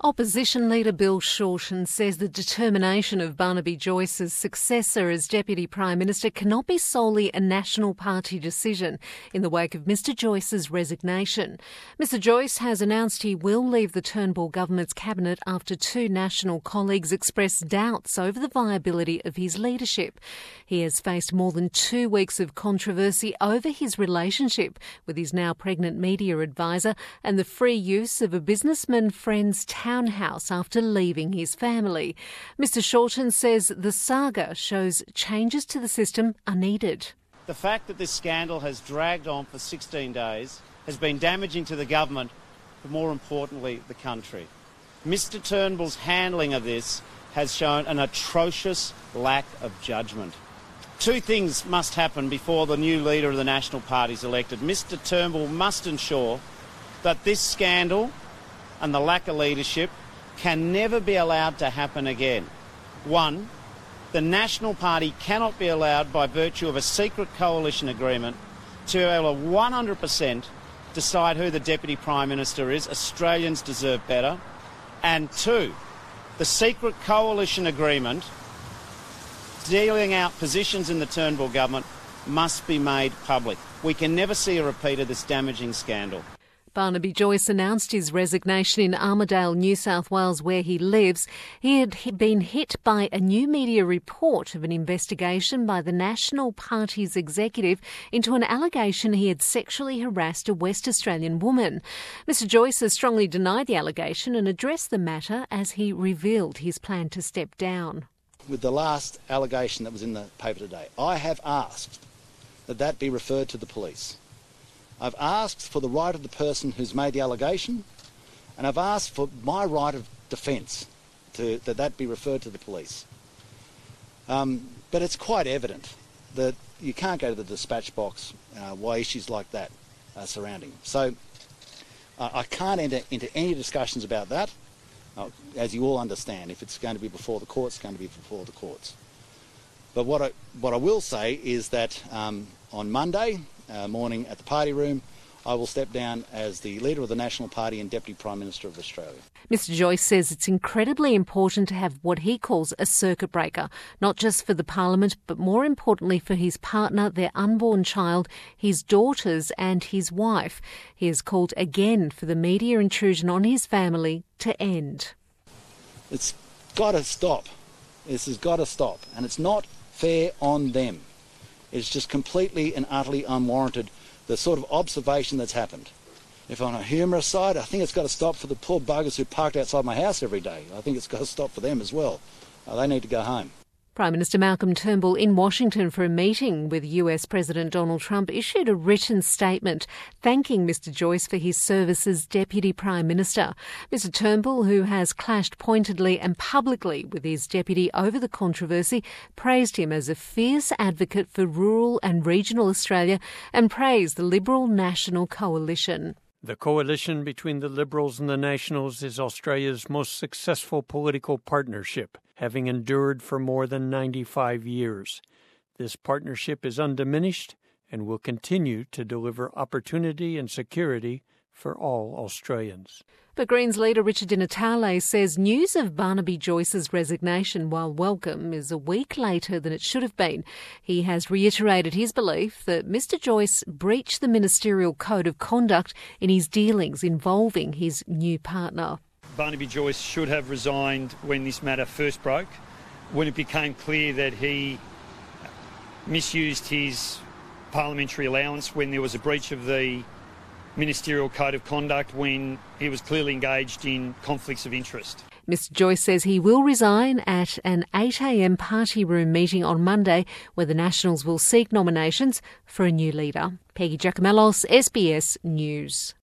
Opposition leader Bill Shorten says the determination of Barnaby Joyce's successor as Deputy Prime Minister cannot be solely a National Party decision in the wake of Mr Joyce's resignation. Mr Joyce has announced he will leave the Turnbull government's cabinet after two National colleagues expressed doubts over the viability of his leadership. He has faced more than 2 weeks of controversy over his relationship with his now pregnant media advisor and the free use of a businessman friend's townhouse after leaving his family. Mr Shorten says the saga shows changes to the system are needed. The fact that this scandal has dragged on for 16 days has been damaging to the government, but more importantly, the country. Mr Turnbull's handling of this has shown an atrocious lack of judgment. Two things must happen before the new leader of the National Party is elected. Mr Turnbull must ensure that this scandal and the lack of leadership can never be allowed to happen again. One, the National Party cannot be allowed by virtue of a secret coalition agreement to be able to 100% decide who the Deputy Prime Minister is. Australians deserve better. And two, the secret coalition agreement dealing out positions in the Turnbull government must be made public. We can never see a repeat of this damaging scandal. Barnaby Joyce announced his resignation in Armidale, New South Wales, where he lives. He had been hit by a new media report of an investigation by the National Party's executive into an allegation he had sexually harassed a West Australian woman. Mr Joyce has strongly denied the allegation and addressed the matter as he revealed his plan to step down. With the last allegation that was in the paper today, I have asked that be referred to the police. I've asked for the right of the person who's made the allegation, and I've asked for my right of defence, that be referred to the police. But it's quite evident that you can't go to the dispatch box why issues like that are surrounding. So I can't enter into any discussions about that. As you all understand, if it's going to be before the courts, it's going to be before the courts. But what I will say is that on Monday morning at the party room, I will step down as the leader of the National Party and Deputy Prime Minister of Australia. Mr Joyce says it's incredibly important to have what he calls a circuit breaker, not just for the Parliament, but more importantly for his partner, their unborn child, his daughters and his wife. He has called again for the media intrusion on his family to end. It's got to stop. This has got to stop. And it's not fair on them. It's just completely and utterly unwarranted, the sort of observation that's happened. If on a humorous side, I think it's got to stop for the poor buggers who parked outside my house every day. I think it's got to stop for them as well. They need to go home. Prime Minister Malcolm Turnbull in Washington for a meeting with US President Donald Trump issued a written statement thanking Mr Joyce for his service as Deputy Prime Minister. Mr Turnbull, who has clashed pointedly and publicly with his deputy over the controversy, praised him as a fierce advocate for rural and regional Australia and praised the Liberal National Coalition. The coalition between the Liberals and the Nationals is Australia's most successful political partnership, having endured for more than 95 years. This partnership is undiminished and will continue to deliver opportunity and security for all Australians. But Greens leader Richard Di Natale says news of Barnaby Joyce's resignation, while welcome, is a week later than it should have been. He has reiterated his belief that Mr Joyce breached the ministerial code of conduct in his dealings involving his new partner. Barnaby Joyce should have resigned when this matter first broke, when it became clear that he misused his parliamentary allowance, when there was a breach of the ministerial code of conduct, when he was clearly engaged in conflicts of interest. Mr Joyce says he will resign at an 8 a.m. party room meeting on Monday, where the Nationals will seek nominations for a new leader. Peggy Giacomellos, SBS News.